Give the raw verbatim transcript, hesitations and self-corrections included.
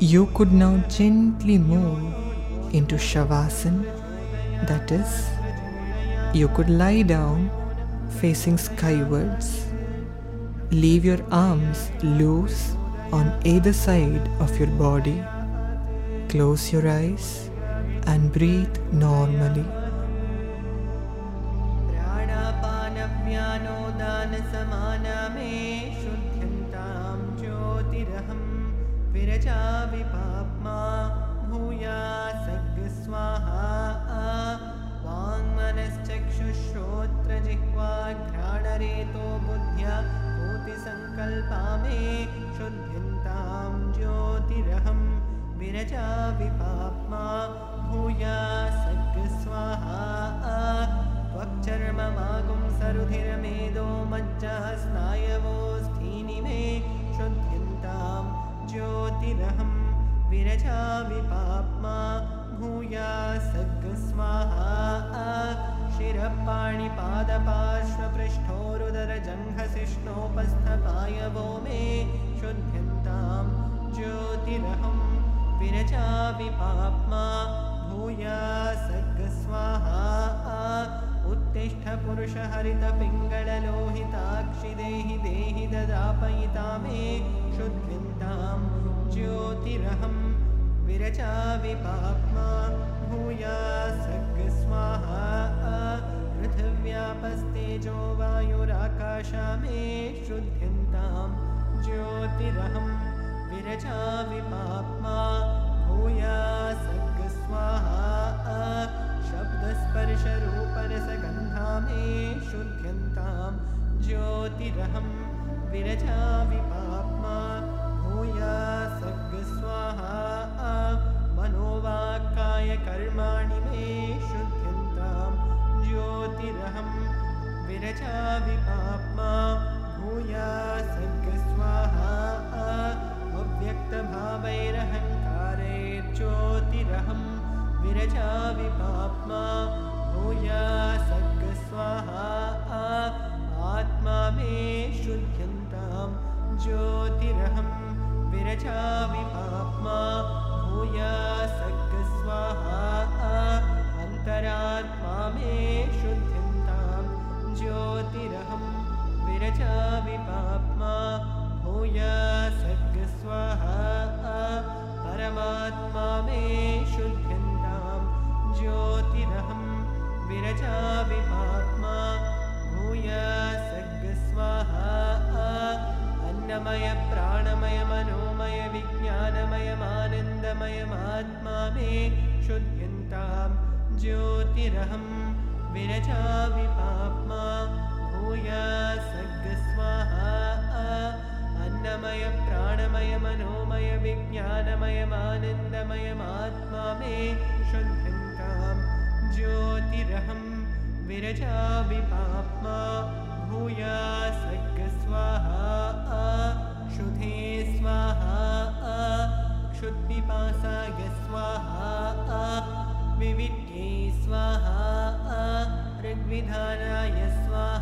You could now gently move into Shavasana, that is, you could lie down facing skywards. Leave your arms loose on either side of your body. Close your eyes and breathe normally. विरजा विपाप्मा भूया सग् स्वाहा वाङ्मनश्चक्षुश्रोत्रजिह्वाघ्राणरेतो बुद्ध्या कोटिसङ्कल्पा मे शुद्ध्यन्तां ज्योतिरहं विरजा विपाप्मा भूया सग् स्वाहा त्वक्चर्ममागुं सरुधिरमेदो मज्जा स्नायवोऽस्थीनि मे शुद्ध्यन्तां ज्योतिरहं विरजा विपाप्मा भूया सग् स्वाहा शिरःपाणिपादपार्श्वपृष्ठोरुदरजङ्घशिष्णोपस्थपायवो मे शुद्ध्यन्तां ज्योतिरहं विरजा विपाप्मा भूया सग् स्वाहा उत्तिष्ठ पुरुषहरितपिङ्गळलोहिताक्षि देहि देहि ददापयिता मे शुद्ध्यन्तां ज्योतिरहं विरजा विपाप्मा भूया सग् स्वाहा पृथिव्यापस्तेजो वायुराकाशा मे शुद्ध्यन्तां ज्योतिरहं विरजा विपाप्मा भूया सग् स्वाहा शब्दस्पर्शरूपरसगन्धा मे शुद्ध्यन्तां ज्योतिरहं विरजा विपाप्मा भूया सग् स्वाहा मनोवाक्कायकर्माणि मे शुद्ध्यन्तां ज्योतिरहं विरजा विपाप्मा भूया सग् स्वाहा अव्यक्तभावैरहङ्कारैर्ज्योतिरहं विरजा विपाप्मा भूया सग् स्वाहा आत्मा मे शुद्ध्यन्तां ज्योतिरहं विरजा विपाप्मा भूया सग् स्वाहा अन्तरात्मा मे शुद्ध्यन्तां ज्योतिरहं विरजा विपाप्मा भूया सग् स्वाहा परमात्मा मे शुद्ध्यन्तां ज्योतिरहं विरजा विपाप्मा भूया सग् स्वाहा अन्नमय प्राणमय मनोमय विज्ञानमयमानन्दमयमात्मा मे शुद्ध्यन्तां ज्योतिरहं विरजा विपाप्मा भूया सग् स्वाहा अन्नमय प्राणमय मनोमय विज्ञानमयमानन्दमयमात्मा मे शुद्ध्यन्तां ज्योतिरहं विरजा विपाप्मा भूया सग् स्वाहा क्षुधे स्वाहा क्षुत्पिपासाय स्वाहा विविद्ये स्वाहा ऋग्विधानाय स्वाहा